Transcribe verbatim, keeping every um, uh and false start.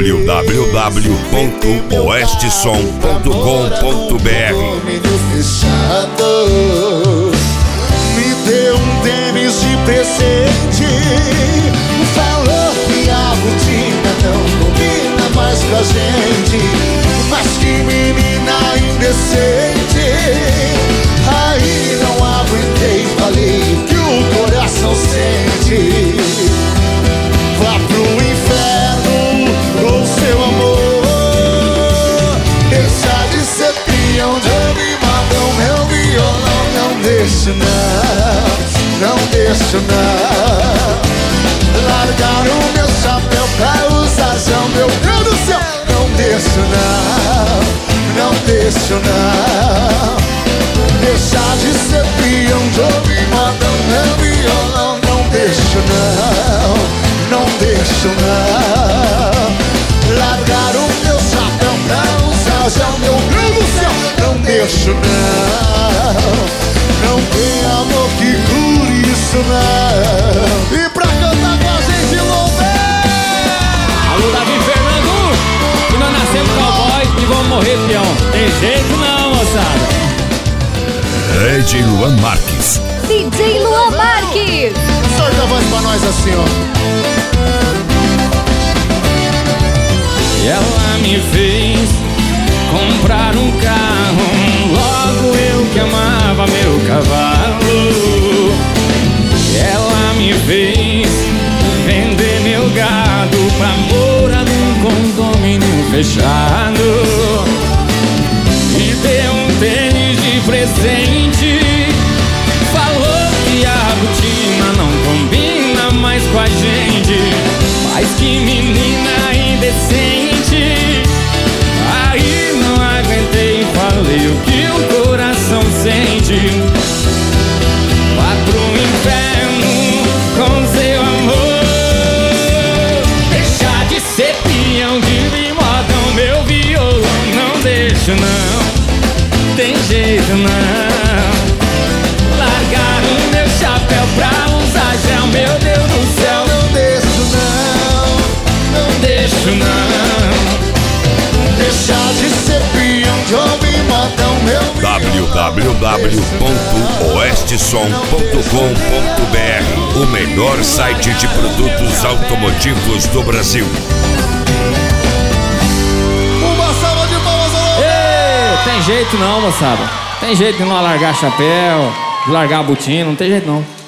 w w w ponto oeste som ponto com ponto b r. Me deu um tênis de presente, falou que a rotina não combina mais com a gente. Mas que menina indecente, aí não aguentei, falei o que o coração sente. Vá pro inferno com seu amor, deixa de ser peão de ouvir modão, meu violão. Não deixo não, não deixo não. Largar o meu chapéu pra usar já o meu Deus do céu. Não deixo não, não deixo não. Deixar de ser peão de ouvir modão, meu violão. Não deixo não, não deixo não. Largar o meu chapéu pra usar já o meu Deus do céu. Não deixo não. Não tem amor que cure isso não. E pra cantar com a gente, Lomé! Alô, Davi Fernando! Que nós nascemos cowboy e vamos morrer peão. Tem jeito não, moçada. D J Luan Marques. D J Luan Marques. Solta a voz pra nós assim, ó. E ela me fez comprar um carro, logo eu que amava meu cavalo. Ela me fez vender meu gado pra morar num condomínio fechado. Me deu um tênis de presente, falou que a rotina não combina mais com a gente. Mas que menina indecente, aí não aguentei, falei o que o coração sente. Vá pro inferno com seu amor, deixar de ser peão de modão, meu violão. Não deixo não, tem jeito não. Largar o meu chapéu pra usar já, meu Deus do céu. Não deixo não, não Deixo não. deixar de ser peão de ouvir modão, meu w w w ponto oeste som ponto com ponto b r, o melhor site de produtos automotivos do Brasil. Uma salva de palmas, alô! Ei, tem jeito não, moçada. Tem jeito de não largar chapéu, de largar a botina, não tem jeito não.